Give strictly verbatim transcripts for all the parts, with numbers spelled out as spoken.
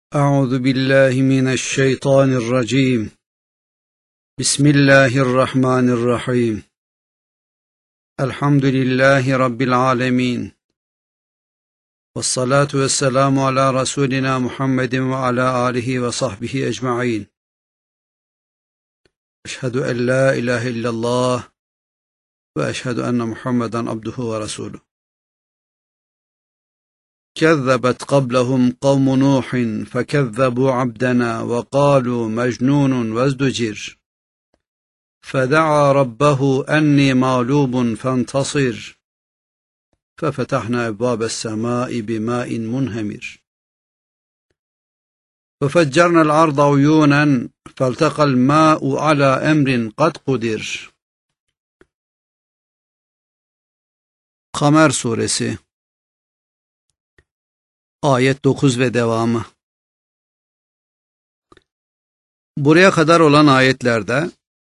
أعوذ بالله من الشيطان الرجيم. بسم الله الرحمن الرحيم. الحمد لله رب العالمين، والصلاة والسلام على رسولنا محمد وعلى آله وصحبه أجمعين. أشهد أن لا إله إلا الله وأشهد أن محمدا عبده ورسوله. كذبت قبلهم قوم نوح فكذبوا عبدنا وقالوا مجنون وازدجر فدعا ربه أني مغلوب فانتصر ففتحنا أبواب السماء بماء منهمر وفجرنا الأرض عيونا فالتقى الماء على أمر قد قدر. Kamer Suresi Ayet dokuz ve devamı. Buraya kadar olan ayetlerde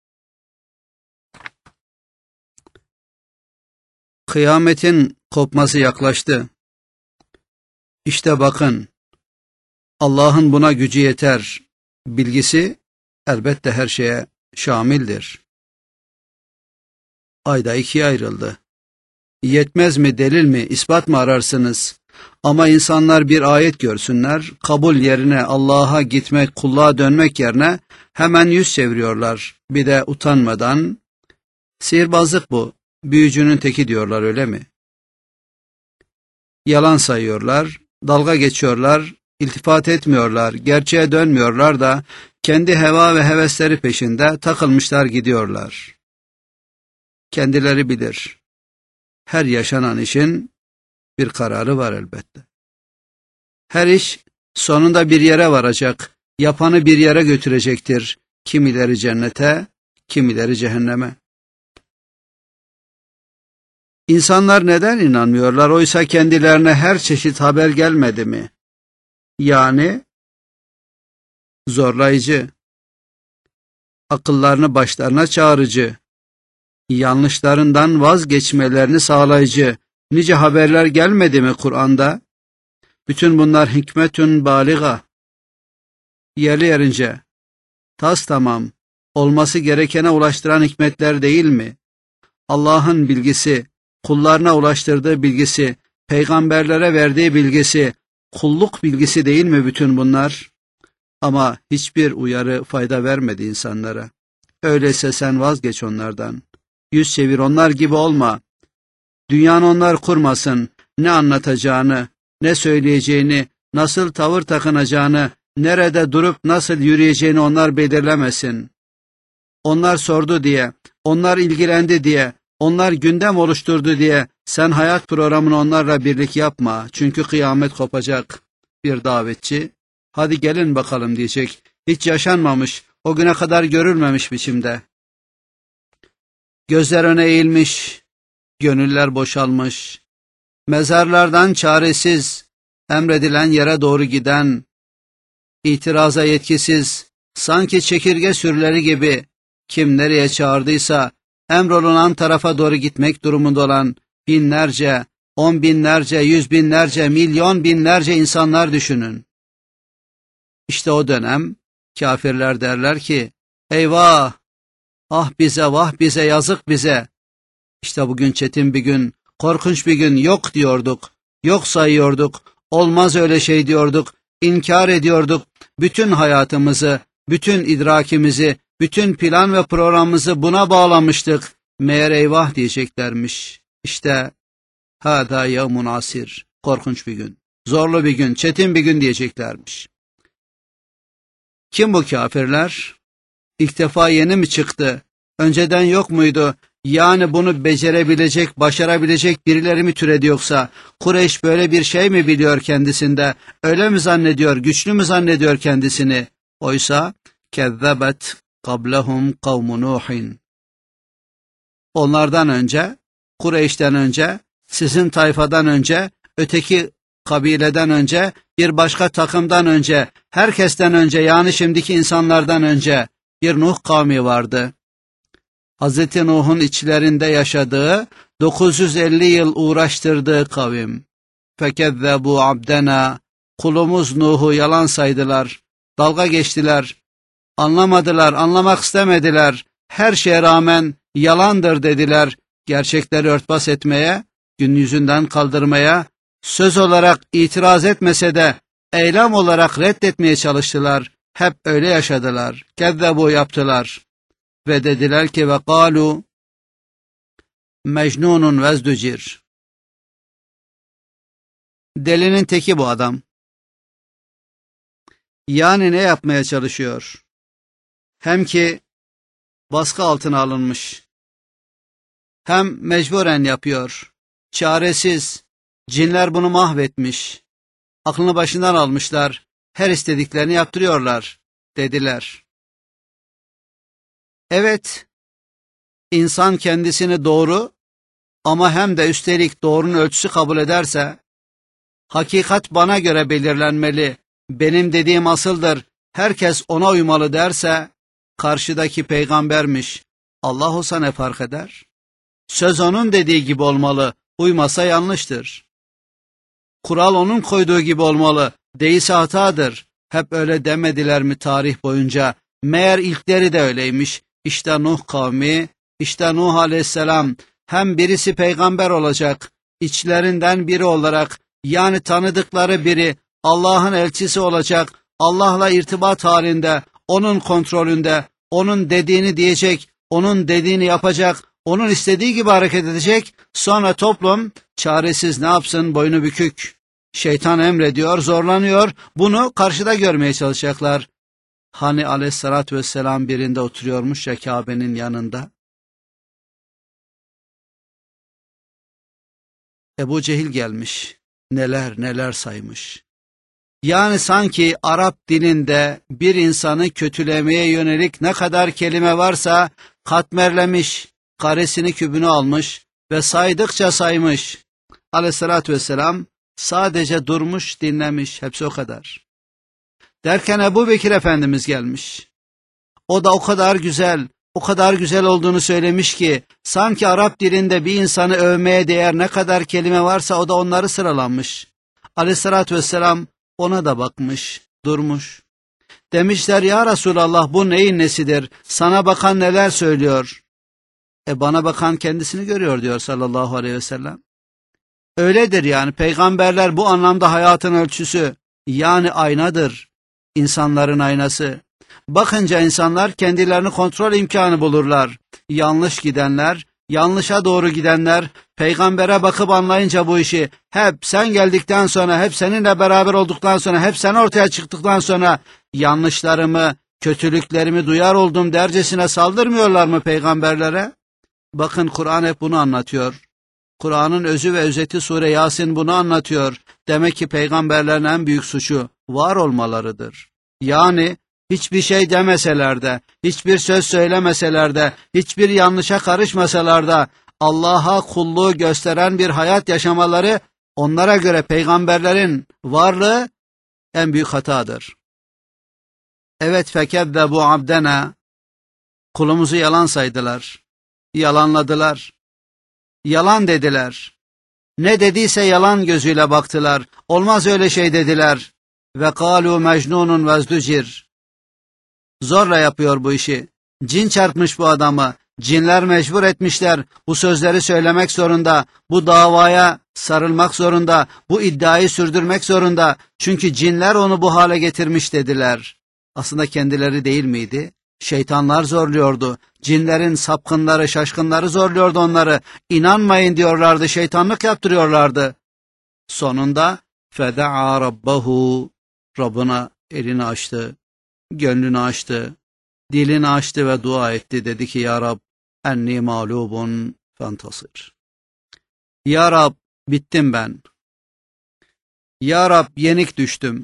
kıyametin kopması yaklaştı. İşte bakın, Allah'ın buna gücü yeter bilgisi elbette her şeye şamildir. Ayda ikiye ayrıldı. Yetmez mi, delil mi, ispat mı ararsınız? Ama insanlar bir ayet görsünler, kabul yerine Allah'a gitmek, kulluğa dönmek yerine hemen yüz çeviriyorlar. Bir de utanmadan, sihirbazlık bu, büyücünün teki diyorlar, öyle mi? Yalan sayıyorlar, dalga geçiyorlar, iltifat etmiyorlar, gerçeğe dönmüyorlar da kendi heva ve hevesleri peşinde takılmışlar gidiyorlar. Kendileri bilir. Her yaşanan işin bir kararı var elbette. Her iş sonunda bir yere varacak, yapanı bir yere götürecektir. Kimileri cennete, kimileri cehenneme. İnsanlar neden inanmıyorlar? Oysa kendilerine her çeşit haber gelmedi mi? Yani zorlayıcı, akıllarını başlarına çağırıcı, yanlışlarından vazgeçmelerini sağlayıcı nice haberler gelmedi mi Kur'an'da? Bütün bunlar hikmetün baliga, yerli yerince, tas tamam, olması gerekene ulaştıran hikmetler değil mi? Allah'ın bilgisi, kullarına ulaştırdığı bilgisi, peygamberlere verdiği bilgisi, kulluk bilgisi değil mi bütün bunlar? Ama hiçbir uyarı fayda vermedi insanlara. Öyleyse sen vazgeç onlardan. Yüz çevir, onlar gibi olma. Dünyanı onlar kurmasın. Ne anlatacağını, ne söyleyeceğini, nasıl tavır takınacağını, nerede durup nasıl yürüyeceğini onlar belirlemesin. Onlar sordu diye, onlar ilgilendi diye, onlar gündem oluşturdu diye sen hayat programını onlarla birlik yapma. Çünkü kıyamet kopacak. Bir davetçi, hadi gelin bakalım diyecek. Hiç yaşanmamış, o güne kadar görülmemiş biçimde. Gözler öne eğilmiş, gönüller boşalmış, mezarlardan çaresiz, emredilen yere doğru giden, itiraza yetkisiz, sanki çekirge sürüleri gibi kim nereye çağırdıysa emrolunan tarafa doğru gitmek durumunda olan binlerce, on binlerce, yüz binlerce, milyon binlerce insanlar düşünün. İşte o dönem kafirler derler ki, eyvah, ah bize, vah bize, yazık bize. İşte bugün çetin bir gün, korkunç bir gün, yok diyorduk, yok sayıyorduk, olmaz öyle şey diyorduk, inkar ediyorduk, bütün hayatımızı, bütün idrakimizi, bütün plan ve programımızı buna bağlamıştık. Meğer eyvah diyeceklermiş. İşte hâdâ yevmun asir, korkunç bir gün, zorlu bir gün, çetin bir gün diyeceklermiş. Kim bu kafirler? İlk defa yeni mi çıktı? Önceden yok muydu? Yani bunu becerebilecek, başarabilecek birileri mi türedi yoksa? Kureyş böyle bir şey mi biliyor kendisinde? Öyle mi zannediyor, güçlü mü zannediyor kendisini? Oysa kezzebet qablahum kavmu Nuhin. Onlardan önce, Kureyş'ten önce, sizin tayfadan önce, öteki kabileden önce, bir başka takımdan önce, herkesten önce, yani şimdiki insanlardan önce bir Nuh kavmi vardı. Hazreti Nuh'un içlerinde yaşadığı, dokuz yüz elli yıl uğraştırdığı kavim. فَكَذَّبُوا عَبْدَنَا kulumuz Nuh'u yalan saydılar, dalga geçtiler, anlamadılar, anlamak istemediler, her şeye rağmen yalandır dediler, gerçekleri örtbas etmeye, gün yüzünden kaldırmaya, söz olarak itiraz etmese de eylem olarak reddetmeye çalıştılar, hep öyle yaşadılar, kezzebu yaptılar ve dediler ki ve kalu mecnunun vezdücir. Delinin teki bu adam. Yani ne yapmaya çalışıyor? Hem ki baskı altına alınmış, hem mecburen yapıyor, çaresiz, cinler bunu mahvetmiş, aklını başından almışlar, her istediklerini yaptırıyorlar, dediler. Evet, insan kendisini doğru ama hem de üstelik doğrunun ölçüsü kabul ederse, hakikat bana göre belirlenmeli, benim dediğim asıldır, herkes ona uymalı derse, karşıdaki peygambermiş, Allah olsa ne fark eder? Söz onun dediği gibi olmalı, uymasa yanlıştır. Kural onun koyduğu gibi olmalı, değilse hatadır. Hep öyle demediler mi tarih boyunca? Meğer ilkleri de öyleymiş. İşte Nuh kavmi, işte Nuh aleyhisselam, hem birisi peygamber olacak, içlerinden biri olarak, yani tanıdıkları biri, Allah'ın elçisi olacak, Allah'la irtibat halinde, onun kontrolünde, onun dediğini diyecek, onun dediğini yapacak, onun istediği gibi hareket edecek, sonra toplum çaresiz ne yapsın, boynu bükük. Şeytan emrediyor, zorlanıyor, bunu karşıda görmeye çalışacaklar. Hani aleyhissalatü vesselam birinde oturuyormuş ya Kabe'nin yanında. Ebu Cehil gelmiş, neler neler saymış. Yani sanki Arap dilinde bir insanı kötülemeye yönelik ne kadar kelime varsa katmerlemiş, karesini kübünü almış ve saydıkça saymış. Aleyhissalatü vesselam sadece durmuş, dinlemiş, hepsi o kadar. Derken Ebu Bekir Efendimiz gelmiş. O da o kadar güzel, o kadar güzel olduğunu söylemiş ki, sanki Arap dilinde bir insanı övmeye değer ne kadar kelime varsa o da onları sıralanmış. Aleyhissalatü vesselam ona da bakmış, durmuş. Demişler ya Resulallah, bu neyin nesidir? Sana bakan neler söylüyor? E bana bakan kendisini görüyor diyor sallallahu aleyhi ve sellem. Öyledir yani, peygamberler bu anlamda hayatın ölçüsü, yani aynadır, insanların aynası. Bakınca insanlar kendilerini kontrol imkanı bulurlar. Yanlış gidenler, yanlışa doğru gidenler, peygambere bakıp anlayınca bu işi, hep sen geldikten sonra, hep seninle beraber olduktan sonra, hep sen ortaya çıktıktan sonra, yanlışlarımı, kötülüklerimi duyar oldum dercesine saldırmıyorlar mı peygamberlere? Bakın Kur'an hep bunu anlatıyor. Kur'an'ın özü ve özeti Sure Yasin bunu anlatıyor. Demek ki peygamberlerin en büyük suçu var olmalarıdır. Yani hiçbir şey demeseler de, hiçbir söz söylemeseler de, hiçbir yanlışa karışmasalar da, Allah'a kulluğu gösteren bir hayat yaşamaları, onlara göre peygamberlerin varlığı en büyük hatadır. Evet, fekezzebu abdena, kulumuzu yalan saydılar, yalanladılar, yalan dediler. Ne dediyse yalan gözüyle baktılar, olmaz öyle şey dediler. Ve kalu mecnunun vezdücir. Zorla yapıyor bu işi. Cin çarpmış bu adamı. Cinler mecbur etmişler. Bu sözleri söylemek zorunda. Bu davaya sarılmak zorunda. Bu iddiayı sürdürmek zorunda. Çünkü cinler onu bu hale getirmiş dediler. Aslında kendileri değil miydi? Şeytanlar zorluyordu. Cinlerin sapkınları, şaşkınları zorluyordu onları. İnanmayın diyorlardı, şeytanlık yaptırıyorlardı. Sonunda feda'a rabbahu, Rabbına elini açtı, gönlünü açtı, dilini açtı ve dua etti. Dedi ki ya Rab, enni mağlubun fentasir. Ya Rab, bittim ben. Ya Rab, yenik düştüm.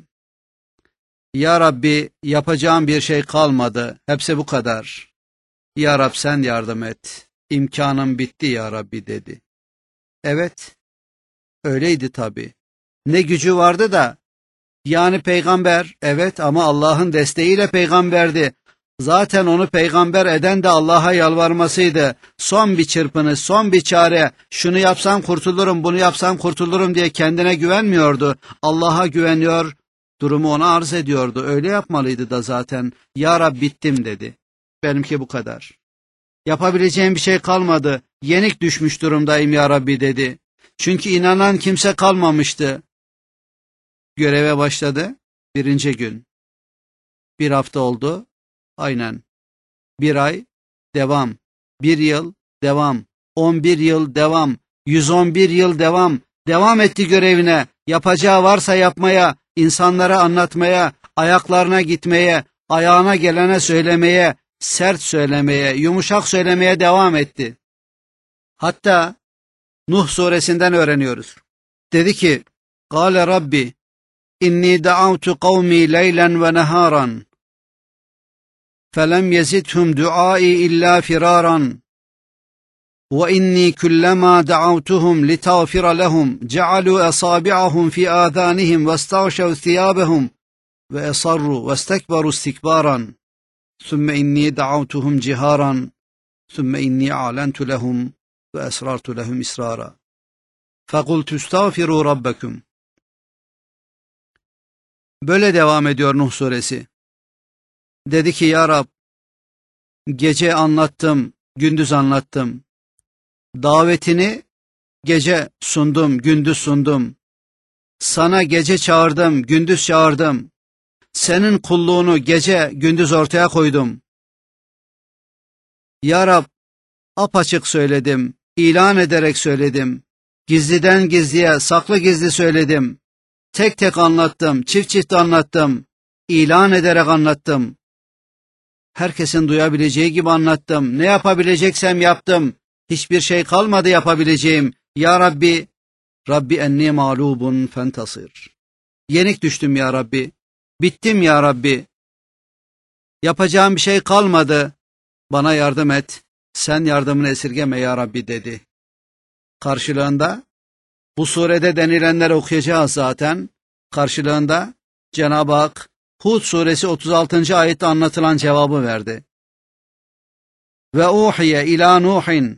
Ya Rabbi, yapacağım bir şey kalmadı. Hepsi bu kadar. Ya Rab, sen yardım et. İmkanım bitti ya Rabbi dedi. Evet, öyleydi tabii. Ne gücü vardı da, yani peygamber, evet, ama Allah'ın desteğiyle peygamberdi. Zaten onu peygamber eden de Allah'a yalvarmasıydı. Son bir çırpınış, son bir çare, şunu yapsam kurtulurum, bunu yapsam kurtulurum diye kendine güvenmiyordu. Allah'a güveniyor, Durumu ona arz ediyordu. Öyle yapmalıydı da zaten. Ya Rab bittim dedi. Benimki bu kadar. Yapabileceğim bir şey kalmadı. Yenik düşmüş durumdayım ya Rabbi dedi. Çünkü inanan kimse kalmamıştı. Göreve başladı. Birinci gün. Bir hafta oldu. Aynen. Bir ay. Devam. Bir yıl. Devam. On bir yıl. Devam. Yüz on bir yıl. Devam. Devam etti görevine. Yapacağı varsa yapmaya, insanlara anlatmaya, ayaklarına gitmeye, ayağına gelene söylemeye, sert söylemeye, yumuşak söylemeye devam etti. Hatta Nuh suresinden öğreniyoruz. Dedi ki, "Kâle Rabbi, inni da'avtu kavmi leylen ve neharan, felem yezidhum duai illa firaran, ve inni kullama da'avtuhum litağfira lehum, cealu asabi'ahum fi âzânihim ve estağşev thiyâbehum ve esarru ve estekberu istikbaran, sümme inni da'avtuhum ciharan, sümme inni a'lentu lehum ve esrartu lehum israra. Fekultu estağfiru rabbekum." Böyle devam ediyor Nuh suresi. Dedi ki, ya Rab, gece anlattım, gündüz anlattım. Davetini gece sundum, gündüz sundum. Sana gece çağırdım, gündüz çağırdım. Senin kulluğunu gece gündüz ortaya koydum. Ya Rab, apaçık söyledim, ilan ederek söyledim. Gizliden gizliye, saklı gizli söyledim. Tek tek anlattım, çift çift anlattım. İlan ederek anlattım. Herkesin duyabileceği gibi anlattım. Ne yapabileceksem yaptım. Hiçbir şey kalmadı yapabileceğim. Ya Rabbi, Rabbi enni mağlubun fentasir. Yenik düştüm ya Rabbi. Bittim ya Rabbi. Yapacağım bir şey kalmadı. Bana yardım et. Sen yardımını esirgeme ya Rabbi dedi. Karşılığında, bu surede denilenleri okuyacağız zaten. Karşılığında Cenab-ı Hak Hud suresi otuz altıncı ayette anlatılan cevabı verdi. Ve uhiye ila Nuhin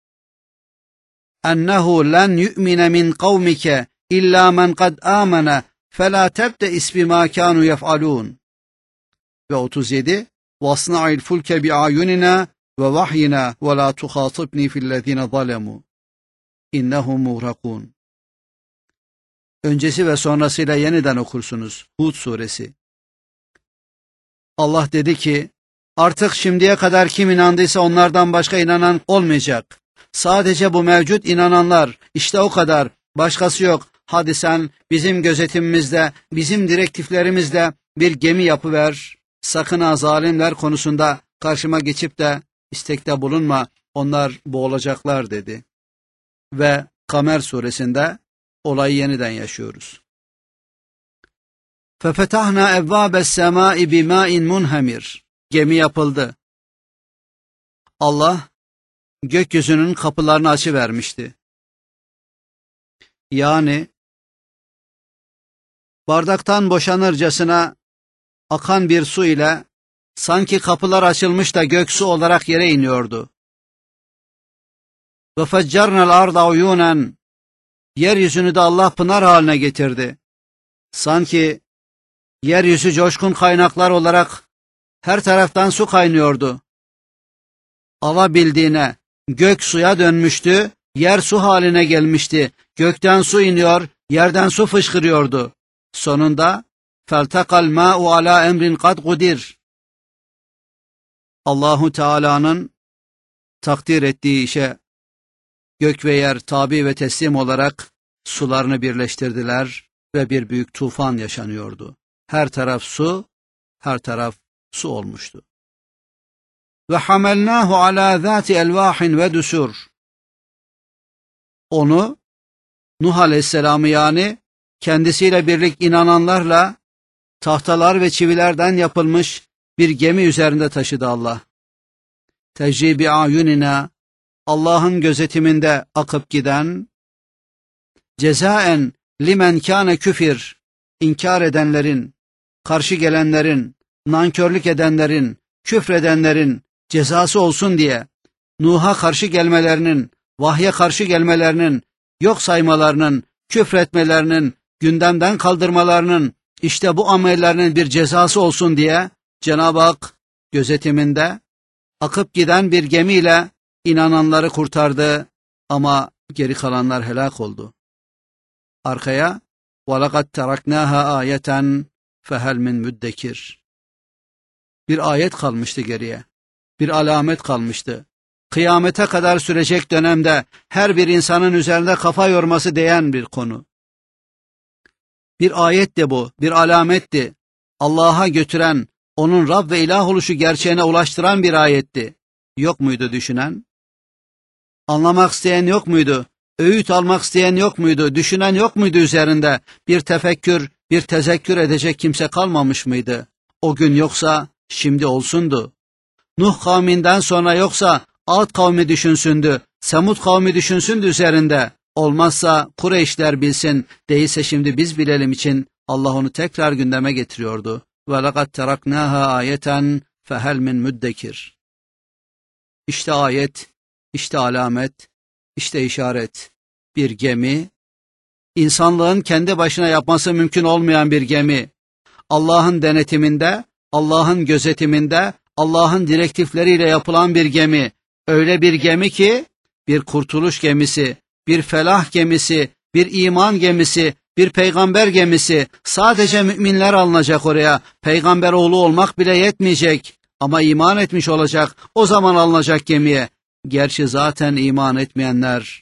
ennehu len yu'mine min kavmike illa men kad amene felâ tebte'is bimâ kânû yef'alûn. Ve otuz yedi vasna'il fulke bi'ayunina ve vahyina ve la tuhatibni fillezine zalemû innehum muğrakûn. Öncesi ve sonrasıyla yeniden okursunuz. Hud suresi. Allah dedi ki, artık şimdiye kadar kim inandıysa onlardan başka inanan olmayacak. Sadece bu mevcut inananlar, işte o kadar, başkası yok. Hadi sen bizim gözetimimizde, bizim direktiflerimizle bir gemi yapıver. Sakın ha zalimler konusunda karşıma geçip de istekte bulunma, onlar boğulacaklar dedi. Ve Kamer suresinde olayı yeniden yaşıyoruz. فَفَتَحْنَا اَبْوَابَ السَّمَاءِ بِمَاءٍ مُنْهَمِرٍ. Gemi yapıldı. Allah gökyüzünün kapılarını açıvermişti. Yani bardaktan boşanırcasına akan bir su ile sanki kapılar açılmış da göksu olarak yere iniyordu. وَفَجَّرْنَا الْاَرْضَ عُيُونًا. Yeryüzünü de Allah pınar haline getirdi. Sanki yeryüzü coşkun kaynaklar olarak her taraftan su kaynıyordu. Alabildiğine gök suya dönmüştü, yer su haline gelmişti. Gökten su iniyor, yerden su fışkırıyordu. Sonunda فَالْتَقَى الْمَاءُ عَلَى اَمْرٍ قَدْ قُدِرٍ. Allahu Teala'nın takdir ettiği işe gök ve yer tabi ve teslim olarak sularını birleştirdiler ve bir büyük tufan yaşanıyordu. Her taraf su, her taraf su olmuştu. Ve hamelnahu ala zati elvahin ve dusur. Onu Nuh Aleyhisselam'ı yani kendisiyle birlik inananlarla tahtalar ve çivilerden yapılmış bir gemi üzerinde taşıdı Allah. Tecri bi ayunina, Allah'ın gözetiminde akıp giden, cezaen limen kâne küfir, inkar edenlerin, karşı gelenlerin, nankörlük edenlerin, küfredenlerin cezası olsun diye Nuh'a karşı gelmelerinin, vahye karşı gelmelerinin, yok saymalarının, küfretmelerinin, gündemden kaldırmalarının, İşte bu amellerinin bir cezası olsun diye Cenab-ı Hak gözetiminde akıp giden bir gemiyle inananları kurtardı ama geri kalanlar helak oldu. Arkaya وَلَقَدْ تَرَكْنَاهَا آيَةً فَهَلْ مِنْ مُدَّكِرٍ Bir ayet kalmıştı geriye. Bir alamet kalmıştı. Kıyamete kadar sürecek dönemde her bir insanın üzerinde kafa yorması değen bir konu. Bir ayetti bu, bir alametti. Allah'a götüren, onun Rab ve ilah oluşu gerçeğine ulaştıran bir ayetti. Yok muydu düşünen? Anlamak isteyen yok muydu? Öğüt almak isteyen yok muydu? Düşünen yok muydu üzerinde? Bir tefekkür, bir tezekkür edecek kimse kalmamış mıydı? O gün yoksa şimdi olsundu. Nuh kavminden sonra yoksa Ad kavmi düşünsündü, Semud kavmi düşünsündü üzerinde. Olmazsa Kureyşler bilsin, değilse şimdi biz bilelim için Allah onu tekrar gündeme getiriyordu. وَلَقَدْ تَرَكْنَاهَا آيَةً فَهَلْ مِنْ مُدَّكِرٍ İşte ayet, işte alamet, işte işaret. Bir gemi, insanlığın kendi başına yapması mümkün olmayan bir gemi. Allah'ın denetiminde, Allah'ın gözetiminde, Allah'ın direktifleriyle yapılan bir gemi. Öyle bir gemi ki, bir kurtuluş gemisi, bir felah gemisi, bir iman gemisi, bir peygamber gemisi. Sadece müminler alınacak oraya. Peygamber oğlu olmak bile yetmeyecek. Ama iman etmiş olacak. O zaman alınacak gemiye. Gerçi zaten iman etmeyenler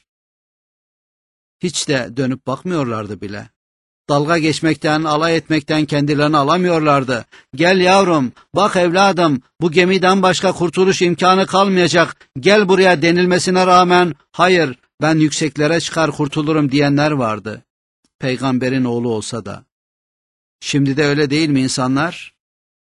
hiç de dönüp bakmıyorlardı bile. Dalga geçmekten, alay etmekten kendilerini alamıyorlardı. Gel yavrum, bak evladım, bu gemiden başka kurtuluş imkanı kalmayacak. Gel buraya denilmesine rağmen, hayır ben yükseklere çıkar kurtulurum diyenler vardı. Peygamberin oğlu olsa da. Şimdi de öyle değil mi insanlar?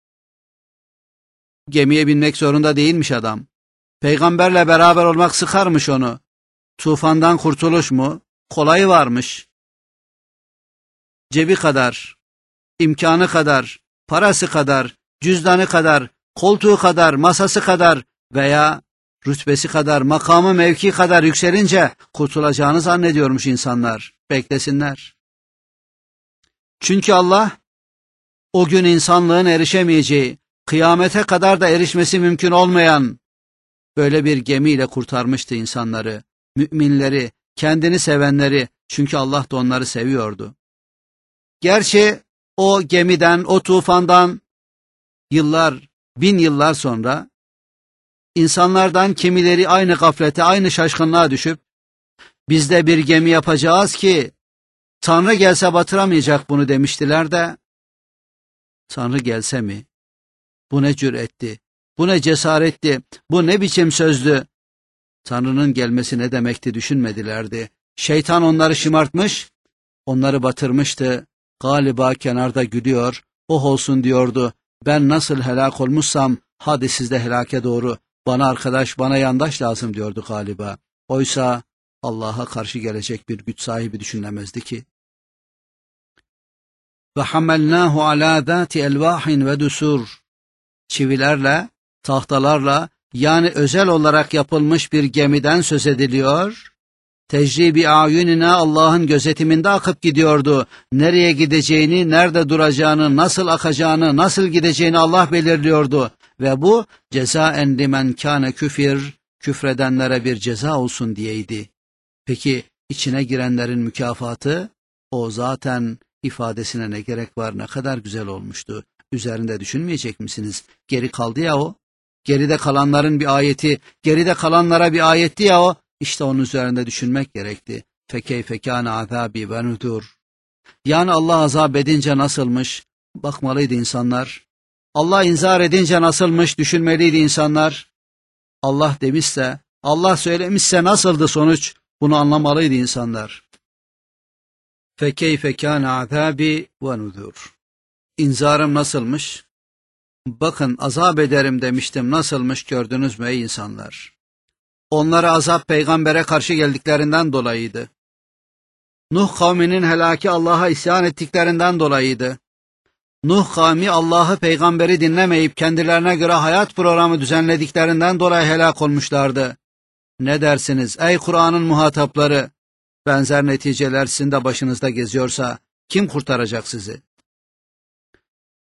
Gemiye binmek zorunda değilmiş adam. Peygamberle beraber olmak sıkarmış onu. Tufandan kurtuluş mu? Kolayı varmış. Cebi kadar, imkanı kadar, parası kadar, cüzdanı kadar, koltuğu kadar, masası kadar veya rütbesi kadar, makamı mevki kadar yükselince kurtulacağını zannediyormuş insanlar. Beklesinler. Çünkü Allah o gün insanlığın erişemeyeceği, kıyamete kadar da erişmesi mümkün olmayan böyle bir gemiyle kurtarmıştı insanları, müminleri, kendini sevenleri, çünkü Allah da onları seviyordu. Gerçi o gemiden, o tufandan yıllar, bin yıllar sonra insanlardan kimileri aynı gaflete, aynı şaşkınlığa düşüp biz de bir gemi yapacağız ki Tanrı gelse batıramayacak bunu demiştiler de Tanrı gelse mi? Bu ne cüretti, bu ne cesaretti, bu ne biçim sözdü? Tanrı'nın gelmesi ne demekti düşünmedilerdi. Şeytan onları şımartmış, onları batırmıştı. Galiba kenarda gülüyor, oh olsun diyordu. Ben nasıl helak olmuşsam, hadi siz de helake doğru. Bana arkadaş, bana yandaş lazım diyordu galiba. Oysa Allah'a karşı gelecek bir güç sahibi düşünemezdi ki. Ve hammelnahu ala zati elvahin ve dusur. Çivilerle, tahtalarla, yani özel olarak yapılmış bir gemiden söz ediliyor. Tecri-bi ayunina Allah'ın gözetiminde akıp gidiyordu. Nereye gideceğini, nerede duracağını, nasıl akacağını, nasıl gideceğini Allah belirliyordu. Ve bu cezaen limen kâne küfir, küfredenlere bir ceza olsun diyeydi. Peki içine girenlerin mükafatı? O zaten ifadesine ne gerek var, ne kadar güzel olmuştu. Üzerinde düşünmeyecek misiniz? Geri kaldı ya o. Geride kalanların bir ayeti, geride kalanlara bir ayetti ya o. İşte onun üzerinde düşünmek gerekti. Fekeyfe kâne azâbî ve nuzûr. Yani Allah azap edince nasılmış? Bakmalıydı insanlar. Allah inzar edince nasılmış? Düşünmeliydi insanlar. Allah demişse, Allah söylemişse nasıldı sonuç? Bunu anlamalıydı insanlar. Fekeyfe kâne azâbî ve nuzûr. İnzarım nasılmış? Bakın azap ederim demiştim, nasılmış gördünüz mü ey insanlar? Onlara azap peygambere karşı geldiklerinden dolayıydı. Nuh kavminin helaki Allah'a isyan ettiklerinden dolayıydı. Nuh kavmi Allah'ı, peygamberi dinlemeyip kendilerine göre hayat programı düzenlediklerinden dolayı helak olmuşlardı. Ne dersiniz ey Kur'an'ın muhatapları? Benzer neticeler sizin de başınızda geziyorsa kim kurtaracak sizi?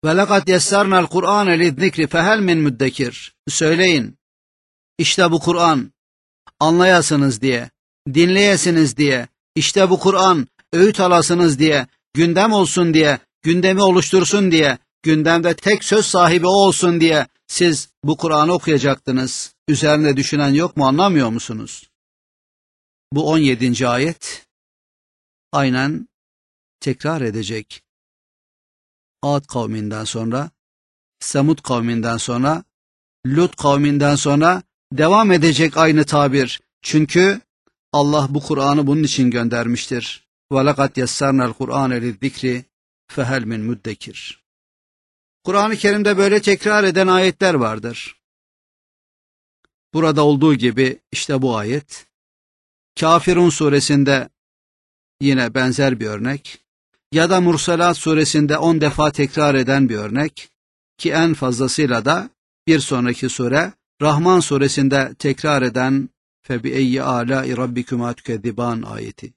Ve lekad yessarna'l Kur'ane lizzikri fehel min müddekir. Söyleyin. İşte bu Kur'an. Anlayasınız diye, dinleyesiniz diye, işte bu Kur'an, öğüt alasınız diye, gündem olsun diye, gündemi oluştursun diye, gündemde tek söz sahibi o olsun diye siz bu Kur'an'ı okuyacaktınız. Üzerine düşünen yok mu, anlamıyor musunuz? Bu on yedinci ayet aynen tekrar edecek. Ad kavminden sonra, Semud kavminden sonra, Lut kavminden sonra devam edecek aynı tabir. Çünkü Allah bu Kur'an'ı bunun için göndermiştir. وَلَقَدْ يَسَّرْنَا الْقُرْآنَ لِلذِّكْرِ فَهَلْ مِنْ مُدَّكِرٍ. Kur'an-ı Kerim'de böyle tekrar eden ayetler vardır. Burada olduğu gibi işte bu ayet. Kafirun suresinde yine benzer bir örnek. Ya da Mursalat suresinde on defa tekrar eden bir örnek. Ki en fazlasıyla da bir sonraki sure Rahman suresinde tekrar eden فَبِأَيِّ آلَاءِ رَبِّكُمَا تُكَذِّبَانِ ayeti.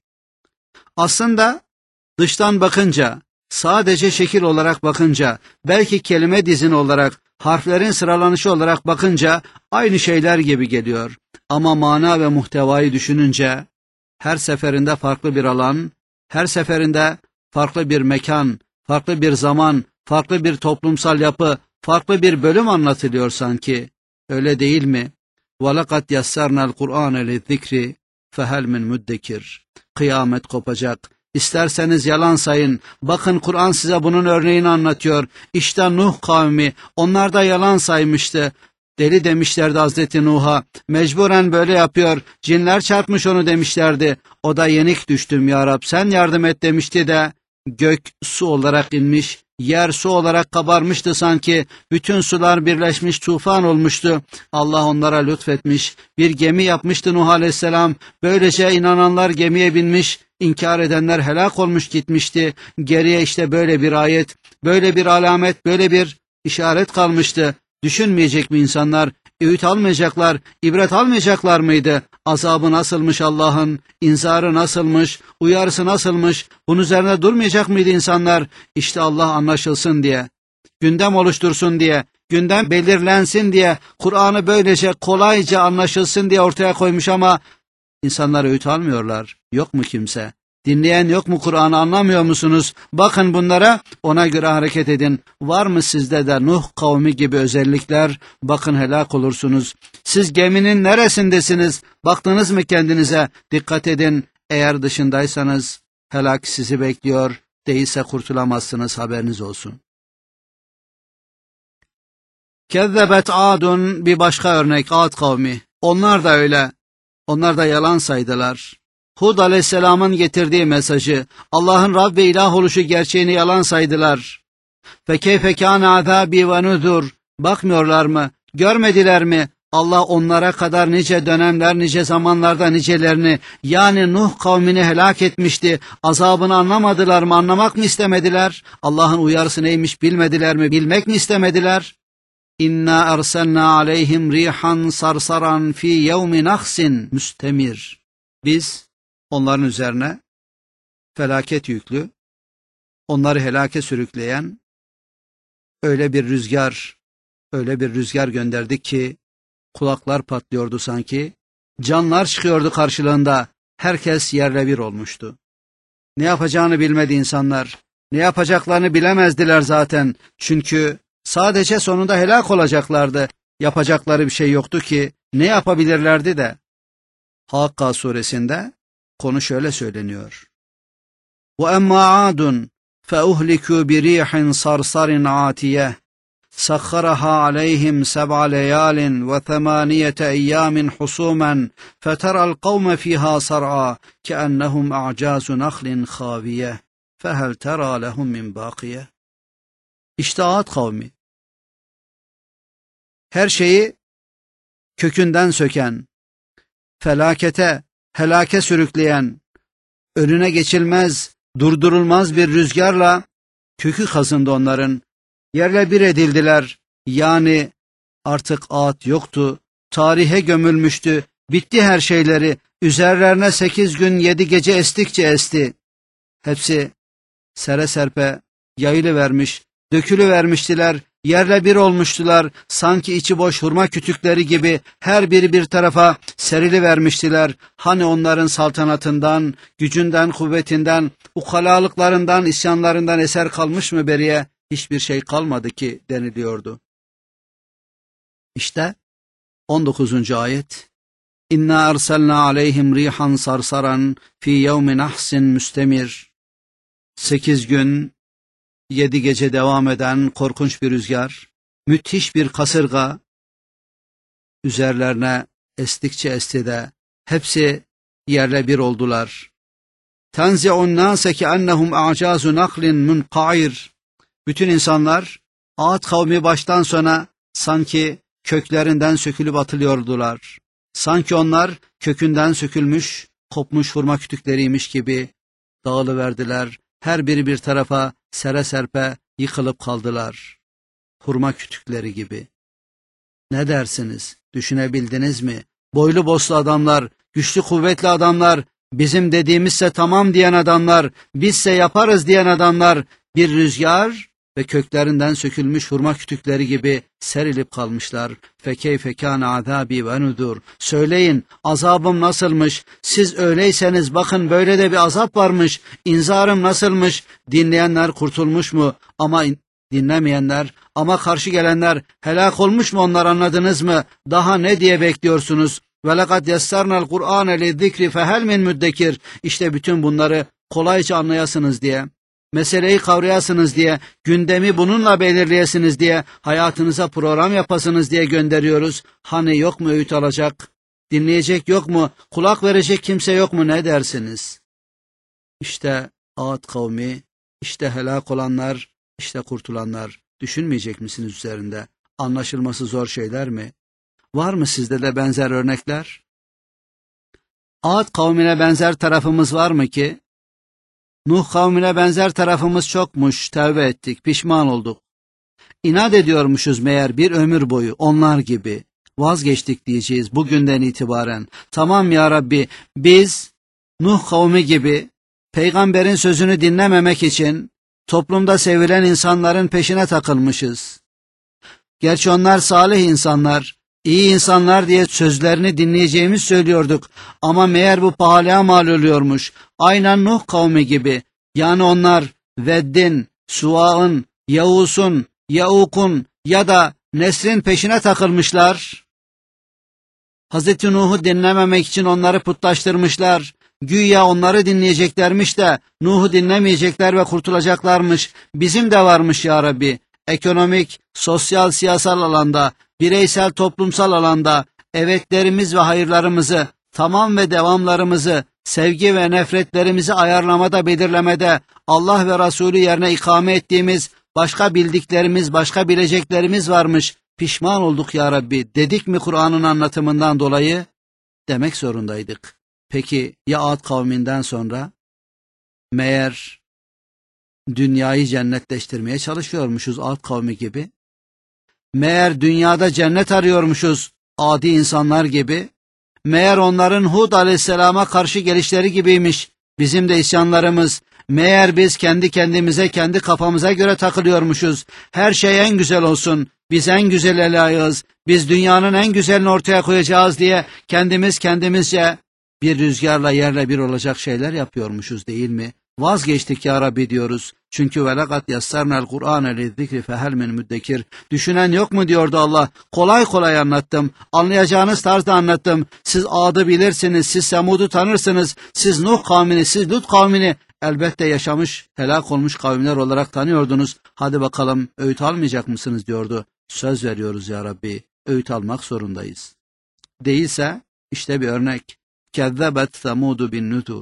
Aslında dıştan bakınca, sadece şekil olarak bakınca, belki kelime dizini olarak, harflerin sıralanışı olarak bakınca aynı şeyler gibi geliyor. Ama mana ve muhtevayı düşününce her seferinde farklı bir alan, her seferinde farklı bir mekan, farklı bir zaman, farklı bir toplumsal yapı, farklı bir bölüm anlatılıyor sanki. Öyle değil mi? وَلَقَدْ يَسَّرْنَا الْقُرْآنَ لِلذِّكْرِ فَهَلْ مِنْ مُدَّكِرٍ. Kıyamet kopacak. İsterseniz yalan sayın. Bakın Kur'an size bunun örneğini anlatıyor. İşte Nuh kavmi, onlar da yalan saymıştı. Deli demişlerdi Hazreti Nuh'a. Mecburen böyle yapıyor. Cinler çarpmış onu demişlerdi. O da yenik düştüm ya Rab, sen yardım et demişti de gök su olarak inmiş, yer su olarak kabarmıştı sanki. Bütün sular birleşmiş, tufan olmuştu. Allah onlara lütfetmiş. Bir gemi yapmıştı Nuh Aleyhisselam. Böylece inananlar gemiye binmiş, inkar edenler helak olmuş gitmişti. Geriye işte böyle bir ayet, böyle bir alamet, böyle bir işaret kalmıştı. Düşünmeyecek mi insanlar? Öğüt almayacaklar, ibret almayacaklar mıydı? Azabı nasılmış Allah'ın, inzarı nasılmış, uyarısı nasılmış, bunun üzerine durmayacak mıydı insanlar? İşte Allah anlaşılsın diye, gündem oluştursun diye, gündem belirlensin diye, Kur'an'ı böylece kolayca anlaşılsın diye ortaya koymuş ama insanlar öğüt almıyorlar. Yok mu kimse? Dinleyen yok mu, Kur'an'ı anlamıyor musunuz? Bakın bunlara, ona göre hareket edin. Var mı sizde de Nuh kavmi gibi özellikler? Bakın helak olursunuz. Siz geminin neresindesiniz? Baktınız mı kendinize? Dikkat edin. Eğer dışındaysanız helak sizi bekliyor. Değilse kurtulamazsınız, haberiniz olsun. Kezzebet Adun, bir başka örnek, Ad kavmi. Onlar da öyle. Onlar da yalan saydılar. Hud Aleyhisselam'ın getirdiği mesajı, Allah'ın Rab ve ilah oluşu gerçeğini yalan saydılar. فَكَيْفَ كَانَ عَذَابِي وَنُذُرْ. Bakmıyorlar mı? Görmediler mi? Allah onlara kadar nice dönemler, nice zamanlarda nicelerini, yani Nuh kavmini helak etmişti. Azabını anlamadılar mı? Anlamak mı istemediler? Allah'ın uyarısı neymiş bilmediler mi? Bilmek mi istemediler? İnna erselna aleyhim rihan sarsaran fi yevmi nahsin müstemir. Biz onların üzerine felaket yüklü, onları helake sürükleyen öyle bir rüzgar, öyle bir rüzgar gönderdik ki kulaklar patlıyordu sanki, canlar çıkıyordu karşılığında, herkes yerle bir olmuştu. Ne yapacağını bilmedi insanlar, ne yapacaklarını bilemezdiler zaten, çünkü sadece sonunda helak olacaklardı. Yapacakları bir şey yoktu ki, ne yapabilirlerdi de? Hakka suresinde konu şöyle söyleniyor. وَاَمَّا عَادٌ فَاُهْلِكُوا بِرِيحٍ صَرْصَرٍ عَاتِيَةٍ سَخَّرَهَا عَلَيْهِمْ سَبْعَ لَيَالٍ وَثَمَانِيَةَ اَيَّامٍ حُسُومًا فَتَرَى الْقَوْمَ فِيهَا صَرْعًا كَأَنَّهُمْ اَعْجَازُ نَخْلٍ خَاوِيَةٍ فَهَلْ تَرَى لَهُمْ مِنْ بَاقِيَةٍ. İşte Ad kavmi. Her şeyi kökünden söken, felakete, helake sürükleyen, önüne geçilmez, durdurulmaz bir rüzgarla kökü kazındı onların. Yerle bir edildiler. Yani artık Ad yoktu. Tarihe gömülmüştü. Bitti her şeyleri. Üzerlerine sekiz gün yedi gece estikçe esti. Hepsi sere serpe yayılıvermiş, dökülüvermiştiler, yerle bir olmuştular, sanki içi boş hurma kütükleri gibi her biri bir tarafa serilivermiştiler. Hani onların saltanatından, gücünden, kuvvetinden, ukalalıklarından, isyanlarından eser kalmış mı beriye? Hiçbir şey kalmadı ki deniliyordu. İşte on dokuzuncu ayet. İnna erselna aleyhim rihan sarsaran fi yevmin ahsin müstemir. Sekiz gün, yedi gece devam eden korkunç bir rüzgar, müthiş bir kasırga, üzerlerine estikçe esti de hepsi yerle bir oldular. Tenzi'un nâse keennehum a'cazu naklin munqair. Bütün insanlar Ad kavmi baştan sona sanki köklerinden sökülüp atılıyordular. Sanki onlar kökünden sökülmüş, kopmuş hurma kütükleriymiş gibi dağılıverdiler. Her biri bir tarafa sere serpe yıkılıp kaldılar. Hurma kütükleri gibi. Ne dersiniz? Düşünebildiniz mi? Boylu boslu adamlar, güçlü kuvvetli adamlar, bizim dediğimizse tamam diyen adamlar, bizse yaparız diyen adamlar, bir rüzgar ve köklerinden sökülmüş hurma kütükleri gibi serilip kalmışlar. Fekeyfe kâne azâbî ve nudur. Söyleyin, azabım nasılmış? Siz öyleyseniz bakın böyle de bir azap varmış. İnzarım nasılmış? Dinleyenler kurtulmuş mu? Ama dinlemeyenler, ama karşı gelenler helak olmuş mu, onlar anladınız mı? Daha ne diye bekliyorsunuz? وَلَقَدْ يَسَّرْنَا الْقُرْآنَ لِذِّكْرِ فَهَلْ مِنْ müddekir. İşte bütün bunları kolayca anlayasınız diye, meseleyi kavrayasınız diye, gündemi bununla belirleyesiniz diye, hayatınıza program yapasınız diye gönderiyoruz. Hani yok mu öğüt alacak, dinleyecek yok mu, kulak verecek kimse yok mu, ne dersiniz? İşte Ad kavmi, işte helak olanlar, işte kurtulanlar. Düşünmeyecek misiniz üzerinde? Anlaşılması zor şeyler mi? Var mı sizde de benzer örnekler? Ad kavmine benzer tarafımız var mı ki? Nuh kavmine benzer tarafımız çokmuş, tevbe ettik, pişman olduk. İnat ediyormuşuz meğer bir ömür boyu, onlar gibi. Vazgeçtik diyeceğiz bugünden itibaren. Tamam ya Rabbi, biz Nuh kavmi gibi peygamberin sözünü dinlememek için toplumda sevilen insanların peşine takılmışız. Gerçi onlar salih insanlar, iyi insanlar diye sözlerini dinleyeceğimiz söylüyorduk. Ama meğer bu pahalıya mal oluyormuş. Aynen Nuh kavmi gibi. Yani onlar Veddin, Suva'ın, Yavus'un, Yauk'un ya da Nesr'in peşine takılmışlar. Hazreti Nuh'u dinlememek için onları putlaştırmışlar. Güya onları dinleyeceklermiş de Nuh'u dinlemeyecekler ve kurtulacaklarmış. Bizim de varmış ya Rabbi. Ekonomik, sosyal, siyasal alanda, bireysel, toplumsal alanda evetlerimiz ve hayırlarımızı, tamam ve devamlarımızı, sevgi ve nefretlerimizi ayarlamada, belirlemede Allah ve Resulü yerine ikame ettiğimiz başka bildiklerimiz, başka bileceklerimiz varmış. Pişman olduk ya Rabbi dedik mi Kur'an'ın anlatımından dolayı? Demek zorundaydık. Peki ya Ad kavminden sonra? Meğer dünyayı cennetleştirmeye çalışıyormuşuz Ad kavmi gibi. Meğer dünyada cennet arıyormuşuz adi insanlar gibi. Meğer onların Hud aleyhisselama karşı gelişleri gibiymiş bizim de isyanlarımız. Meğer biz kendi kendimize, kendi kafamıza göre takılıyormuşuz. Her şey en güzel olsun, biz en güzele layığız, biz dünyanın en güzelini ortaya koyacağız diye kendimiz kendimizce bir rüzgarla yerle bir olacak şeyler yapıyormuşuz değil mi? Vazgeçtik ya Rabbi diyoruz. Çünkü وَلَقَدْ يَسَّرْنَا الْقُرْآنَ لِذِّكْرِ فَهَلْ مِنْ müddekir. Düşünen yok mu diyordu Allah. Kolay kolay anlattım. Anlayacağınız tarzda anlattım. Siz Ad'ı bilirsiniz, siz Semud'u tanırsınız, siz Nuh kavmini, siz Lut kavmini elbette yaşamış, helak olmuş kavimler olarak tanıyordunuz. Hadi bakalım öğüt almayacak mısınız diyordu. Söz veriyoruz ya Rabbi. Öğüt almak zorundayız. Değilse işte bir örnek. كَذَّبَتْ ثَمُودُ بِالنُّذُرِ.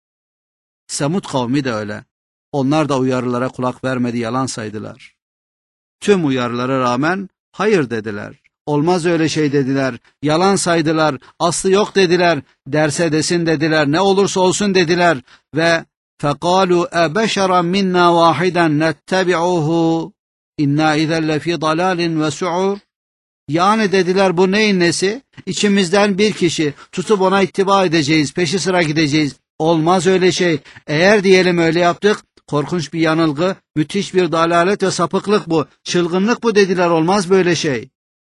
Semud kavmi de öyle. Onlar da uyarılara kulak vermedi, yalan saydılar. Tüm uyarılara rağmen hayır dediler. Olmaz öyle şey dediler. Yalan saydılar. Aslı yok dediler. Derse desin dediler. Ne olursa olsun dediler. Ve فَقَالُوا اَبَشَرًا مِنَّا وَاحِدًا نَتَّبِعُهُ اِنَّا اِذَا لَفِي ضَلَالٍ وَسُعُرٍ. Yani dediler bu neyin nesi? İçimizden bir kişi tutup ona ittiba edeceğiz, peşi sıra gideceğiz. Olmaz öyle şey. Eğer diyelim öyle yaptık, Korkunç bir yanılgı, müthiş bir dalalet ve sapıklık bu. Çılgınlık bu dediler, olmaz böyle şey.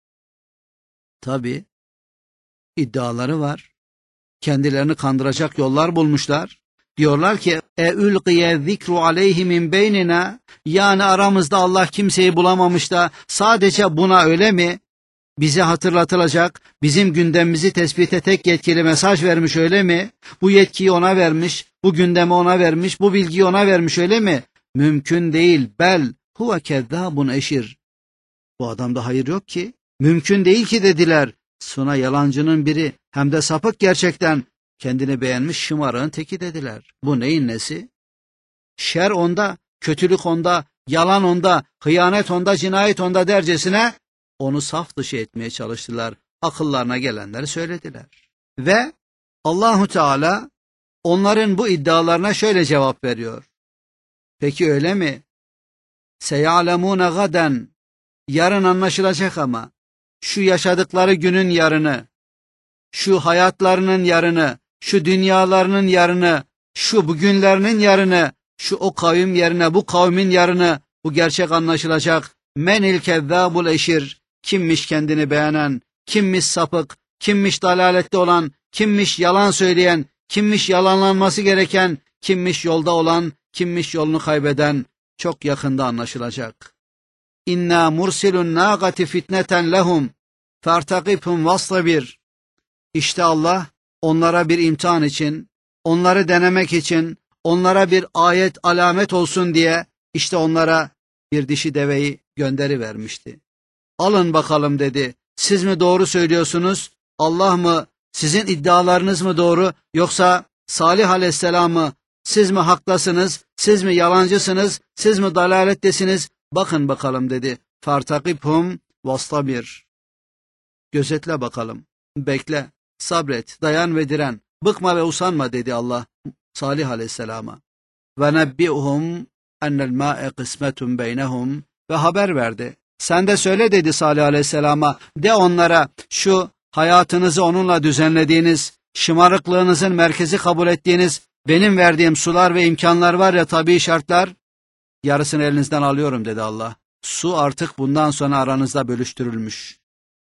Tabii iddiaları var. Kendilerini kandıracak yollar bulmuşlar. Diyorlar ki e ulqiye zikru aleyhi min beynina, yani aramızda Allah kimseyi bulamamış da sadece buna öyle mi? Bize hatırlatılacak, bizim gündemimizi tespite tek yetkili mesaj vermiş öyle mi? Bu yetkiyi ona vermiş, bu gündemi ona vermiş, bu bilgiyi ona vermiş öyle mi? Mümkün değil. Bel huve kezzabun eşir. Bu adamda hayır yok ki. Mümkün değil ki dediler. Sonra yalancının biri, hem de sapık gerçekten, kendini beğenmiş şımarığın teki dediler. Bu neyin nesi? Şer onda, kötülük onda, yalan onda, hıyanet onda, cinayet onda dercesine onu saf dışı etmeye çalıştılar. Akıllarına gelenleri söylediler. Ve Allahu Teala onların bu iddialarına şöyle cevap veriyor. Peki öyle mi? Seyalemune gaden, yarın anlaşılacak ama şu yaşadıkları günün yarını, şu hayatlarının yarını, şu dünyalarının yarını, şu bugünlerinin yarını, şu o kavim yerine bu kavmin yarını, bu gerçek anlaşılacak. Menil kezzabul eşir, kimmiş kendini beğenen, kimmiş sapık, kimmiş dalalette olan, kimmiş yalan söyleyen, kimmiş yalanlanması gereken, kimmiş yolda olan, kimmiş yolunu kaybeden, çok yakında anlaşılacak. İnna mursilun nâgati fitneten lehum fertakibhum vastabir. İşte Allah onlara bir imtihan için, onları denemek için, onlara bir ayet alamet olsun diye işte onlara bir dişi deveyi gönderi vermişti. Alın bakalım dedi. Siz mi doğru söylüyorsunuz? Allah mı? Sizin iddialarınız mı doğru? Yoksa Salih Aleyhisselam'ı siz mi haklasınız? Siz mi yalancısınız? Siz mi dalalettesiniz? Bakın bakalım dedi. Fartakibhum vastabir. Gözetle bakalım. Bekle, sabret, dayan ve diren. Bıkma ve usanma dedi Allah Salih Aleyhisselam'a. Ve nebbi'hum ennel mâ'e kısmetun beynehum, ve haber verdi. Sen de söyle dedi Salih Aleyhisselam'a, de onlara şu hayatınızı onunla düzenlediğiniz, şımarıklığınızın merkezi kabul ettiğiniz benim verdiğim sular ve imkanlar var ya, tabii şartlar, yarısını elinizden alıyorum dedi Allah. Su artık bundan sonra aranızda bölüştürülmüş.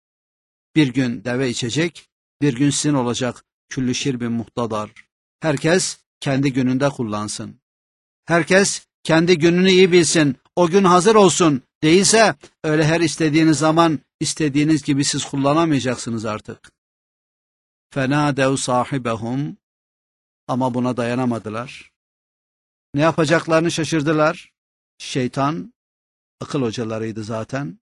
Bir gün deve içecek, bir gün sizin olacak. Küllü şirbin muhtadar. Herkes kendi gününde kullansın. Herkes kendi gününü iyi bilsin. O gün hazır olsun. Değilse öyle her istediğiniz zaman istediğiniz gibi siz kullanamayacaksınız artık. Fenâdev sahibehum, ama buna dayanamadılar. Ne yapacaklarını şaşırdılar. Şeytan akıl hocalarıydı zaten.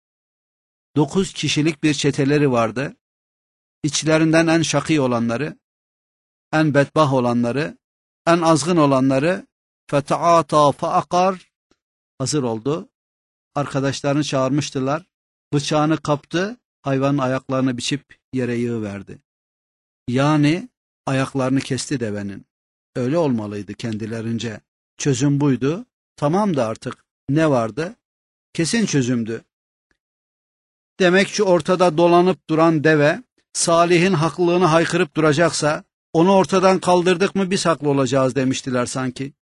Dokuz kişilik bir çeteleri vardı. İçlerinden en şakî olanları, en bedbah olanları, en azgın olanları fetaata faakar hazır oldu. Arkadaşlarını çağırmıştılar. Bıçağını kaptı, hayvanın ayaklarını biçip yere yığıverdi. Yani ayaklarını kesti devenin. Öyle olmalıydı kendilerince. Çözüm buydu. Tamamdı artık. Ne vardı? Kesin çözümdü. Demek ki ortada dolanıp duran deve, Salih'in haklılığını haykırıp duracaksa, onu ortadan kaldırdık mı biz haklı olacağız demiştiler sanki.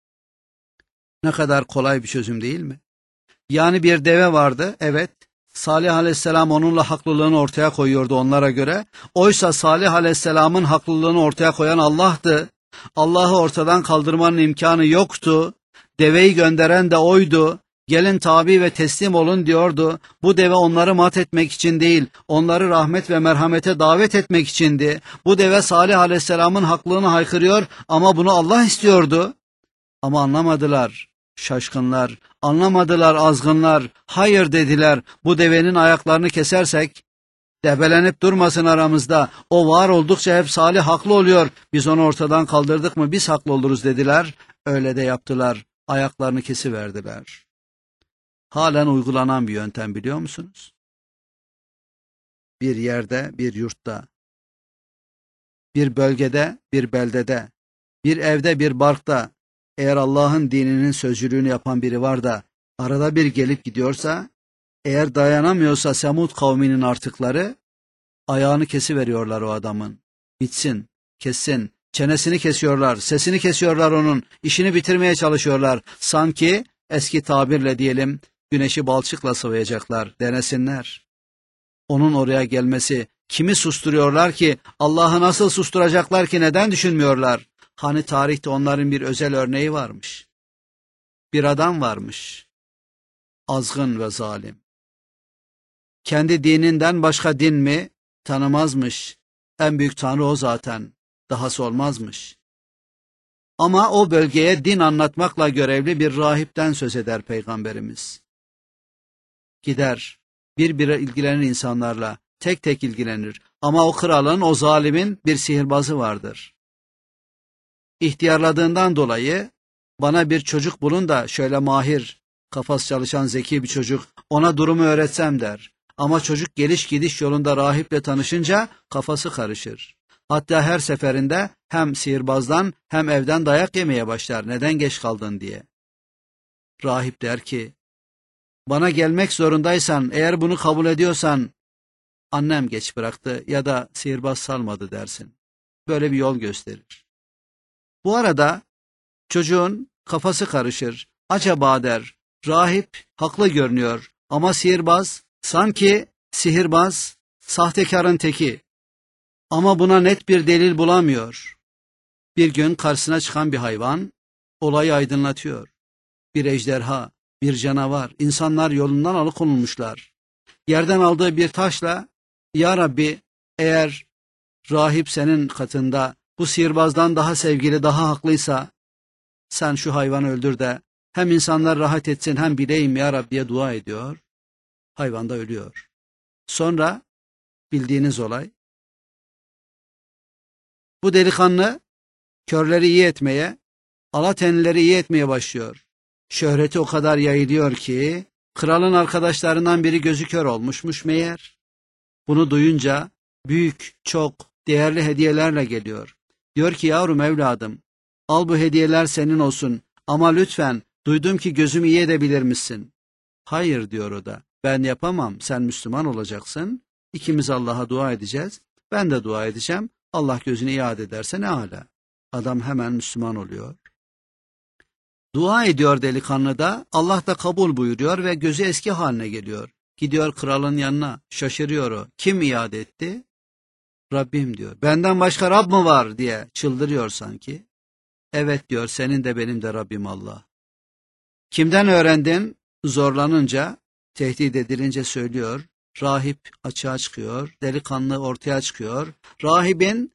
Ne kadar kolay bir çözüm değil mi? Yani bir deve vardı, evet. Salih Aleyhisselam onunla haklılığını ortaya koyuyordu onlara göre. Oysa Salih Aleyhisselam'ın haklılığını ortaya koyan Allah'tı. Allah'ı ortadan kaldırmanın imkanı yoktu. Deveyi gönderen de oydu. Gelin tabi ve teslim olun diyordu. Bu deve onları mat etmek için değil, onları rahmet ve merhamete davet etmek içindi. Bu deve Salih Aleyhisselam'ın haklılığını haykırıyor ama bunu Allah istiyordu. Ama anlamadılar şaşkınlar, anlamadılar azgınlar. Hayır dediler, bu devenin ayaklarını kesersek debelenip durmasın aramızda. O var oldukça hep Salih haklı oluyor. Biz onu ortadan kaldırdık mı biz haklı oluruz dediler. Öyle de yaptılar. Ayaklarını kesiverdiler. Halen uygulanan bir yöntem, biliyor musunuz? Bir yerde, bir yurtta, bir bölgede, bir beldede, bir evde, bir barkta, eğer Allah'ın dininin sözcülüğünü yapan biri var da arada bir gelip gidiyorsa, eğer dayanamıyorsa Semud kavminin artıkları, ayağını kesiveriyorlar o adamın. Bitsin, kessin, Çenesini kesiyorlar, sesini kesiyorlar onun, işini bitirmeye çalışıyorlar. Sanki eski tabirle diyelim, güneşi balçıkla sıvayacaklar, denesinler. Onun oraya gelmesi, kimi susturuyorlar ki, Allah'ı nasıl susturacaklar ki, neden düşünmüyorlar? Hani tarihte onların bir özel örneği varmış. Bir adam varmış, azgın ve zalim. Kendi dininden başka din mi tanımazmış. En büyük tanrı o zaten, dahası olmazmış. Ama o bölgeye din anlatmakla görevli bir rahipten söz eder Peygamberimiz. Gider, bir bir ilgilenir insanlarla, tek tek ilgilenir. Ama o kralın, o zalimin bir sihirbazı vardır. İhtiyarladığından dolayı, bana bir çocuk bulun da şöyle mahir, kafası çalışan zeki bir çocuk, ona durumu öğretsem der. Ama çocuk geliş gidiş yolunda rahiple tanışınca kafası karışır. Hatta her seferinde hem sihirbazdan hem evden dayak yemeye başlar, neden geç kaldın diye. Rahip der ki, bana gelmek zorundaysan, eğer bunu kabul ediyorsan, annem geç bıraktı ya da sihirbaz salmadı dersin. Böyle bir yol gösterir. Bu arada çocuğun kafası karışır. Acaba der, rahip haklı görünüyor ama sihirbaz, sanki sihirbaz sahtekarın teki. Ama buna net bir delil bulamıyor. Bir gün karşısına çıkan bir hayvan olayı aydınlatıyor. Bir ejderha, bir canavar, insanlar yolundan alıkonulmuşlar. Yerden aldığı bir taşla, ya Rabbi, eğer rahip senin katında bu sihirbazdan daha sevgili, daha haklıysa, sen şu hayvanı öldür de hem insanlar rahat etsin hem bileyim ya Rabbi diye dua ediyor. Hayvan da ölüyor. Sonra bildiğiniz olay. Bu delikanlı körleri iyi etmeye, alatenlileri iyi etmeye başlıyor. Şöhreti o kadar yayılıyor ki kralın arkadaşlarından biri gözü kör olmuşmuş meğer. Bunu duyunca büyük, çok değerli hediyelerle geliyor. Diyor ki yavrum evladım, al bu hediyeler senin olsun ama lütfen duydum ki gözümü iyi edebilir misin? Hayır diyor o da, ben yapamam, sen Müslüman olacaksın, ikimiz Allah'a dua edeceğiz, ben de dua edeceğim, Allah gözünü iade ederse ne âlâ. Adam hemen Müslüman oluyor. Dua ediyor delikanlı da, Allah da kabul buyuruyor ve gözü eski haline geliyor. Gidiyor kralın yanına, şaşırıyor o. Kim iade etti? Rabbim diyor. Benden başka Rab mı var diye çıldırıyor sanki. Evet diyor, senin de benim de Rabbim Allah. Kimden öğrendin? Zorlanınca, tehdit edilince söylüyor. Rahip açığa çıkıyor, delikanlı ortaya çıkıyor. Rahibin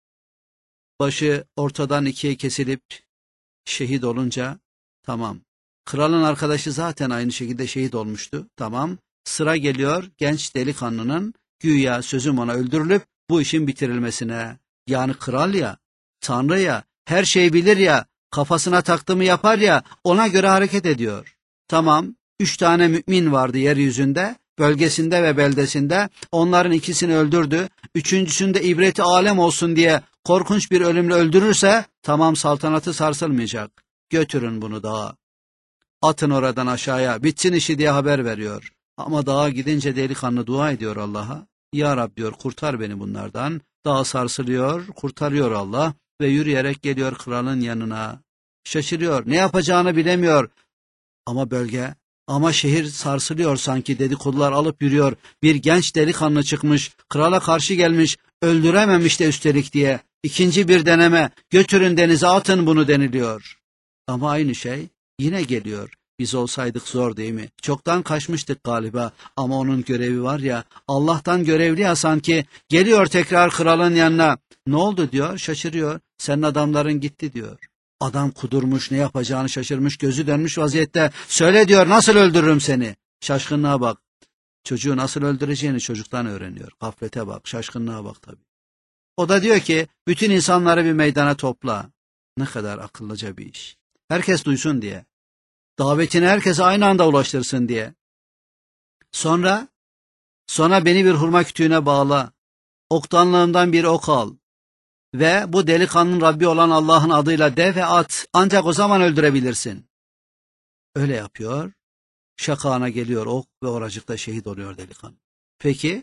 başı ortadan ikiye kesilip şehit olunca, tamam. Kralın arkadaşı zaten aynı şekilde şehit olmuştu, tamam. Sıra geliyor genç delikanlının güya sözüm ona öldürülüp bu işin bitirilmesine. Yani kral ya, tanrı ya, her şeyi bilir ya, kafasına taktığımı yapar ya, ona göre hareket ediyor. Tamam, üç tane mümin vardı yeryüzünde, bölgesinde ve beldesinde, onların ikisini öldürdü, üçüncüsünde ibreti alem olsun diye korkunç bir ölümle öldürürse, tamam, saltanatı sarsılmayacak. Götürün bunu dağa. Atın oradan aşağıya, bitsin işi diye haber veriyor. Ama dağa gidince delikanlı dua ediyor Allah'a. Ya Rab diyor, kurtar beni bunlardan. Dağ sarsılıyor, kurtarıyor Allah ve yürüyerek geliyor kralın yanına. Şaşırıyor, ne yapacağını bilemiyor. Ama bölge, ama şehir sarsılıyor sanki, dedikodular alıp yürüyor. Bir genç delikanlı çıkmış, krala karşı gelmiş, öldürememiş de üstelik diye. İkinci bir deneme, götürün denize atın bunu deniliyor. Ama aynı şey yine geliyor. Biz olsaydık zor değil mi? Çoktan kaçmıştık galiba ama onun görevi var ya, Allah'tan görevli ya sanki, geliyor tekrar kralın yanına. Ne oldu diyor, şaşırıyor. Senin adamların gitti diyor. Adam kudurmuş, ne yapacağını şaşırmış, gözü dönmüş vaziyette. Söyle diyor, nasıl öldürürüm seni? Şaşkınlığa bak. Çocuğu nasıl öldüreceğini çocuktan öğreniyor. Gaflete bak, şaşkınlığa bak tabii. O da diyor ki, bütün insanları bir meydana topla. Ne kadar akıllıca bir iş. Herkes duysun diye. Davetini herkese aynı anda ulaştırsın diye. Sonra, sonra beni bir hurma kütüğüne bağla. Oktanlığımdan bir ok al. Ve bu delikanlının Rabbi olan Allah'ın adıyla de ve at. Ancak o zaman öldürebilirsin. Öyle yapıyor. Şakağına geliyor ok ve oracıkta şehit oluyor delikanlı. Peki,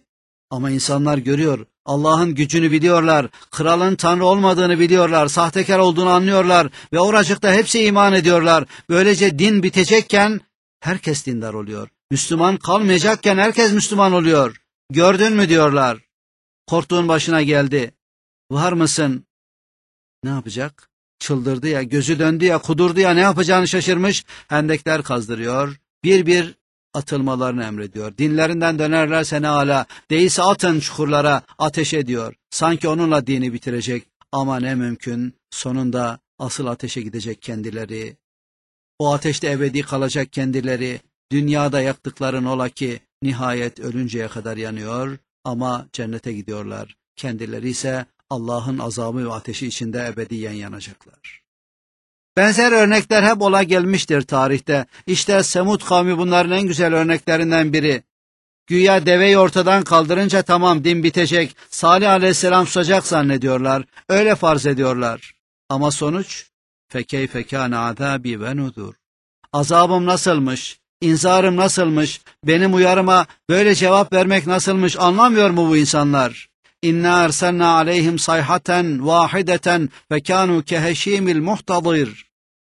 Ama insanlar görüyor, Allah'ın gücünü biliyorlar, kralın Tanrı olmadığını biliyorlar, sahtekar olduğunu anlıyorlar ve oracıkta hepsi iman ediyorlar. Böylece din bitecekken herkes dindar oluyor. Müslüman kalmayacakken herkes Müslüman oluyor. Gördün mü diyorlar. Korktuğun başına geldi. Var mısın? Ne yapacak? Çıldırdı ya, gözü döndü ya, kudurdu ya, ne yapacağını şaşırmış. Hendekler kazdırıyor. Bir bir atılmalarını emrediyor. Dinlerinden dönerlerse ne âlâ, değilse atın çukurlara, ateş ediyor. Sanki onunla dini bitirecek ama ne mümkün, sonunda asıl ateşe gidecek kendileri. O ateşte ebedi kalacak kendileri. Dünyada yaktıkların ola ki nihayet ölünceye kadar yanıyor ama cennete gidiyorlar. Kendileri ise Allah'ın azabı ve ateşi içinde ebediyen yanacaklar. Benzer örnekler hep ola gelmiştir tarihte. İşte Semud kavmi bunların en güzel örneklerinden biri. Güya deveyi ortadan kaldırınca tamam din bitecek, Salih aleyhisselam susacak zannediyorlar, öyle farz ediyorlar. Ama sonuç, فَكَيْفَ كَانَ عَذَابِي وَنُذُرُ. Azabım nasılmış, inzarım nasılmış, benim uyarıma böyle cevap vermek nasılmış, anlamıyor mu bu insanlar? İnna erselna aleyhim sayhaten vahideten ve kanu keheşimil muhtadir.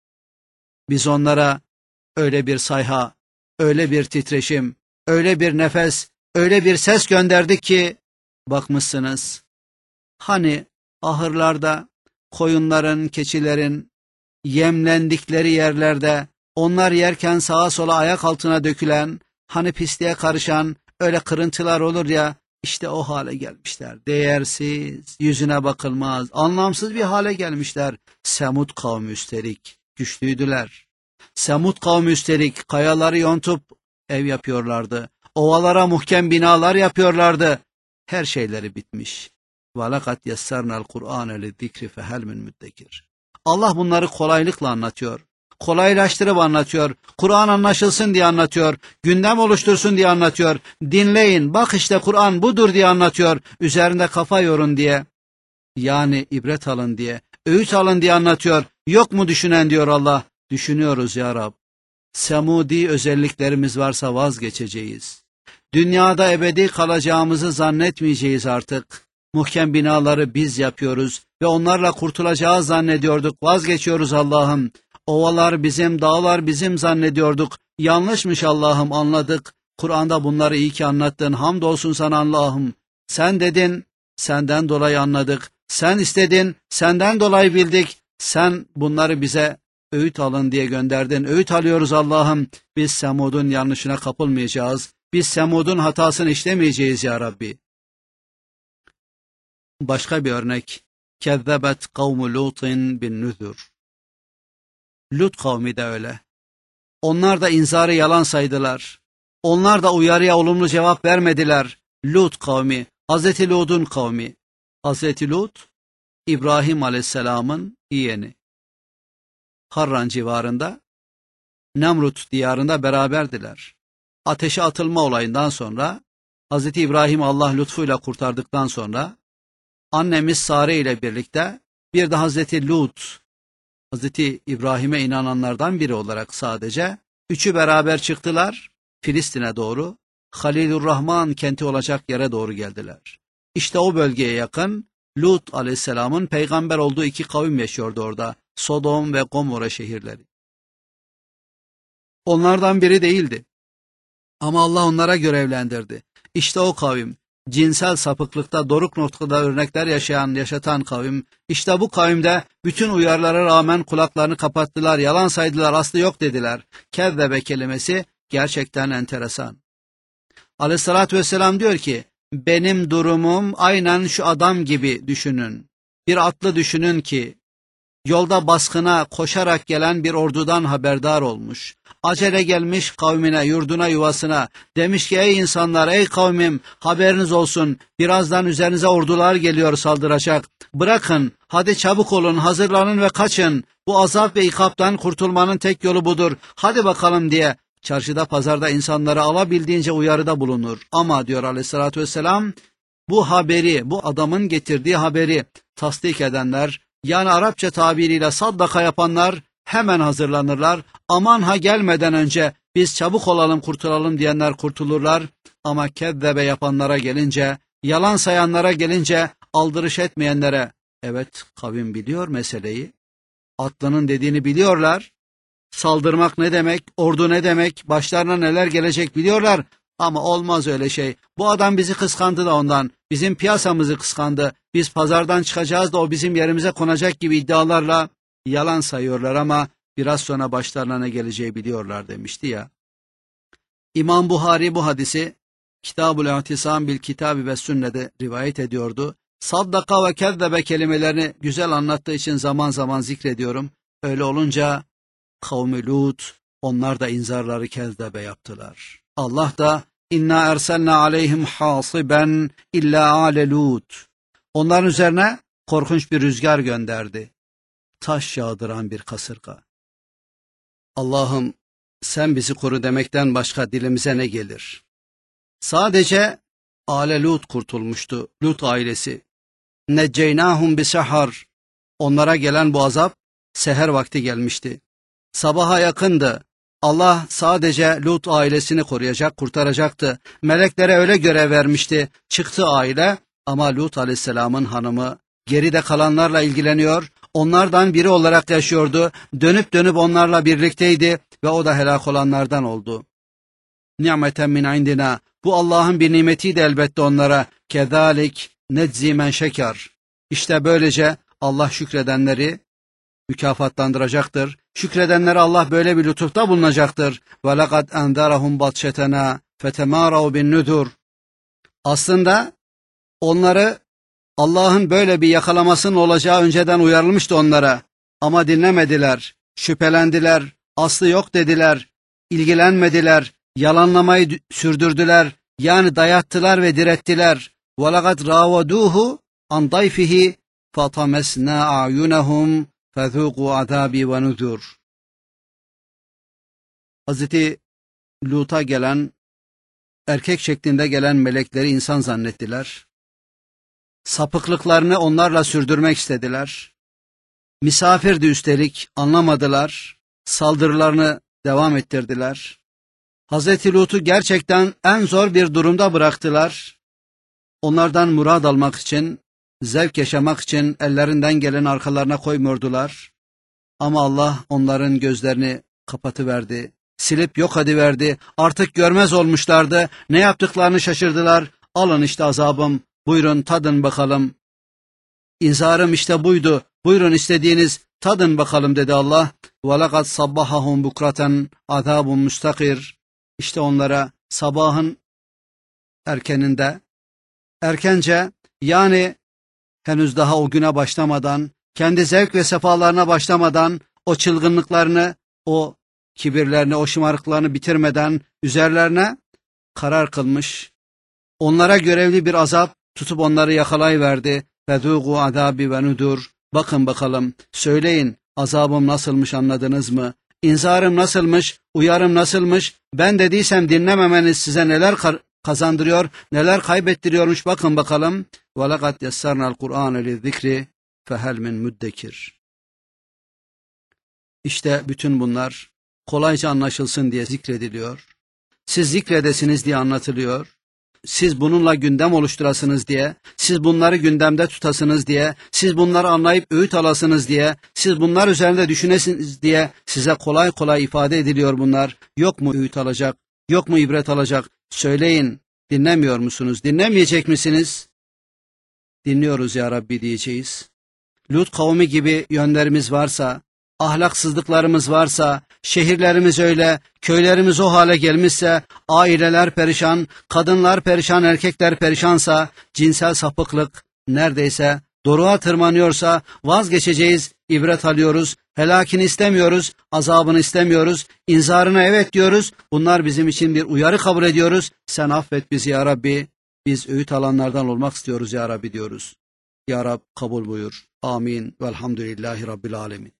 Biz onlara öyle bir sayha, öyle bir titreşim, öyle bir nefes, öyle bir ses gönderdik ki bakmışsınız. Hani ahırlarda koyunların, keçilerin yemlendikleri yerlerde onlar yerken sağa sola ayak altına dökülen, hani pisliğe karışan öyle kırıntılar olur ya, işte o hale gelmişler. Değersiz, yüzüne bakılmaz, anlamsız bir hale gelmişler. Semud kavmi üstelik güçlüydüler. Semud kavmi üstelik kayaları yontup ev yapıyorlardı. Ovalara muhkem binalar yapıyorlardı. Her şeyleri bitmiş. وَلَقَدْ يَسَّرْنَا الْقُرْآنَ لِذِّكْرِ فَهَلْ مِنْ مُدَّكِرٍ. Allah bunları kolaylıkla anlatıyor. Kolaylaştırıp anlatıyor. Kur'an anlaşılsın diye anlatıyor. Gündem oluştursun diye anlatıyor. Dinleyin, bak işte Kur'an budur diye anlatıyor. Üzerinde kafa yorun diye. Yani ibret alın diye. Öğüt alın diye anlatıyor. Yok mu düşünen diyor Allah. Düşünüyoruz ya Rab. Semudi özelliklerimiz varsa vazgeçeceğiz. Dünyada ebedi kalacağımızı zannetmeyeceğiz artık. Muhkem binaları biz yapıyoruz ve onlarla kurtulacağız zannediyorduk. Vazgeçiyoruz Allah'ım. Ovalar bizim, dağlar bizim zannediyorduk. Yanlışmış Allah'ım, anladık. Kur'an'da bunları iyi ki anlattın. Hamdolsun sana Allah'ım. Sen dedin, senden dolayı anladık. Sen istedin, senden dolayı bildik. Sen bunları bize öğüt alın diye gönderdin. Öğüt alıyoruz Allah'ım. Biz Semud'un yanlışına kapılmayacağız. Biz Semud'un hatasını işlemeyeceğiz ya Rabbi. Başka bir örnek. Kezzebet kavmu Lut'in bin nüzür. Lut kavmi de öyle. Onlar da inzarı yalan saydılar. Onlar da uyarıya olumlu cevap vermediler. Lut kavmi, Hazreti Lut'un kavmi. Hazreti Lut, İbrahim Aleyhisselam'ın yeğeni. Harran civarında, Nemrut diyarında beraberdiler. Ateşe atılma olayından sonra, Hazreti İbrahim Allah lütfuyla kurtardıktan sonra, annemiz Sare ile birlikte bir de Hazreti Lut, Hazreti İbrahim'e inananlardan biri olarak sadece, üçü beraber çıktılar, Filistin'e doğru, Halilurrahman kenti olacak yere doğru geldiler. İşte o bölgeye yakın, Lut aleyhisselamın peygamber olduğu iki kavim yaşıyordu orada, Sodom ve Gomorra şehirleri. Onlardan biri değildi. Ama Allah onlara görevlendirdi. İşte o kavim, cinsel sapıklıkta doruk noktada örnekler yaşayan, yaşatan kavim, işte bu kavimde bütün uyarılara rağmen kulaklarını kapattılar, yalan saydılar, aslı yok dediler. Kezzebe kelimesi gerçekten enteresan. Aleyhissalatü vesselam diyor ki, benim durumum aynen şu adam gibi düşünün. Bir atlı düşünün ki, yolda baskına koşarak gelen bir ordudan haberdar olmuş. Acele gelmiş kavmine, yurduna, yuvasına. Demiş ki ey insanlar, ey kavmim haberiniz olsun. Birazdan üzerinize ordular geliyor saldıracak. Bırakın, hadi çabuk olun, hazırlanın ve kaçın. Bu azap ve ikaptan kurtulmanın tek yolu budur. Hadi bakalım diye çarşıda pazarda insanlara alabildiğince uyarıda bulunur. Ama diyor aleyhissalatü vesselam, bu haberi, bu adamın getirdiği haberi tasdik edenler, yani Arapça tabiriyle saddaka yapanlar hemen hazırlanırlar. Aman ha gelmeden önce biz çabuk olalım kurtulalım diyenler kurtulurlar. Ama kezzebe yapanlara gelince Yalan sayanlara gelince aldırış etmeyenlere, evet kavim biliyor meseleyi. Atlının dediğini biliyorlar. Saldırmak ne demek, ordu ne demek, başlarına neler gelecek biliyorlar. Ama olmaz öyle şey. Bu adam bizi kıskandı da ondan. Bizim piyasamızı kıskandı. Biz pazardan çıkacağız da o bizim yerimize konacak gibi iddialarla yalan sayıyorlar ama biraz sonra başlarına ne geleceği biliyorlar demişti ya. İmam Buhari bu hadisi Kitab-ül İ'tisam bil Kitabi ve Sünne'de rivayet ediyordu. Saddaka ve kezzebe kelimelerini güzel anlattığı için zaman zaman zikrediyorum. Öyle olunca kavmi Lut, onlar da inzarları kezzebe yaptılar. Allah da inna erselna aleyhim hasiben illa ale Lut. Onların üzerine korkunç bir rüzgar gönderdi. Taş yağdıran bir kasırga. Allah'ım sen bizi koru demekten başka dilimize ne gelir? Sadece ale Lut kurtulmuştu, Lut ailesi. Necceynahum bisahar. Onlara gelen bu azap seher vakti gelmişti. Sabaha yakındı. Allah sadece Lut ailesini koruyacak, kurtaracaktı. Meleklere öyle görev vermişti. Çıktı aile ama Lut aleyhisselamın hanımı geride kalanlarla ilgileniyor. Onlardan biri olarak yaşıyordu. Dönüp dönüp onlarla birlikteydi ve o da helak olanlardan oldu. Nimeten min indina. Bu Allah'ın bir nimetiydi elbette onlara. Kezalik neczi men şeker. İşte böylece Allah şükredenleri mükafatlandıracaktır. Şükredenlere Allah böyle bir lütufta bulunacaktır. Ve lekad enderahum batşetena fetemarav bin nüdur. Aslında onları Allah'ın böyle bir yakalamasının olacağı önceden uyarılmıştı onlara. Ama dinlemediler, şüphelendiler, aslı yok dediler, ilgilenmediler, yalanlamayı sürdürdüler, yani dayattılar ve direttiler. وَلَقَدْ رَاوَدُوهُ عَنْ ضَيْفِهِ فَطَمَسْنَا أَعْيُنَهُمْ فَذُوقُوا عَذَابِي وَنُذُرُ. Hazreti Lut'a gelen, erkek şeklinde gelen melekleri insan zannettiler. Sapıklıklarını onlarla sürdürmek istediler. Misafirdi üstelik, anlamadılar. Saldırılarını devam ettirdiler. Hazreti Lut'u gerçekten en zor bir durumda bıraktılar. Onlardan murad almak için, zevk yaşamak için ellerinden gelen arkalarına koymuyordular. Ama Allah onların gözlerini kapatıverdi, silip yok ediverdi. Artık görmez olmuşlardı. Ne yaptıklarını şaşırdılar. Alın işte azabım, buyurun tadın bakalım. İnzarım işte buydu, buyurun istediğiniz tadın bakalım dedi Allah. وَلَقَدْ صَبَّحَهُمْ بُكْرَةً عَذَابٌ مُسْتَقِرٌ. İşte onlara sabahın erkeninde, erkence yani henüz daha o güne başlamadan, kendi zevk ve sefalarına başlamadan, o çılgınlıklarını, o kibirlerini, o şımarıklarını bitirmeden üzerlerine karar kılmış, onlara görevli bir azap tutup onları yakalayıverdi. فَذُوقُوا عَذَابِ وَنُذُرْ. Bakın bakalım, söyleyin azabım nasılmış, anladınız mı? İnzarım nasılmış, uyarım nasılmış? Ben dediysem dinlememeniz size neler kazandırıyor, neler kaybettiriyormuş, bakın bakalım. وَلَقَدْ يَسَّرْنَا الْقُرْآنَ لِلذِّكْرِ فَهَلْ مِنْ مُدَّكِرٍ. İşte bütün bunlar kolayca anlaşılsın diye zikrediliyor. Siz zikredesiniz diye anlatılıyor. Siz bununla gündem oluşturasınız diye, siz bunları gündemde tutasınız diye, siz bunları anlayıp öğüt alasınız diye, siz bunlar üzerinde düşünesiniz diye size kolay kolay ifade ediliyor bunlar. Yok mu öğüt alacak, yok mu ibret alacak? Söyleyin, dinlemiyor musunuz, dinlemeyecek misiniz? Dinliyoruz ya Rabbi diyeceğiz. Lut kavmi gibi yönlerimiz varsa, ahlaksızlıklarımız varsa, şehirlerimiz öyle, köylerimiz o hale gelmişse, aileler perişan, kadınlar perişan, erkekler perişansa, cinsel sapıklık neredeyse doruğa tırmanıyorsa vazgeçeceğiz, ibret alıyoruz, helakini istemiyoruz, azabını istemiyoruz, inzarına evet diyoruz, bunlar bizim için bir uyarı kabul ediyoruz. Sen affet bizi ya Rabbi, biz öğüt alanlardan olmak istiyoruz ya Rabbi diyoruz. Ya Rab kabul buyur. Amin. Velhamdülillahi Rabbil Alemin.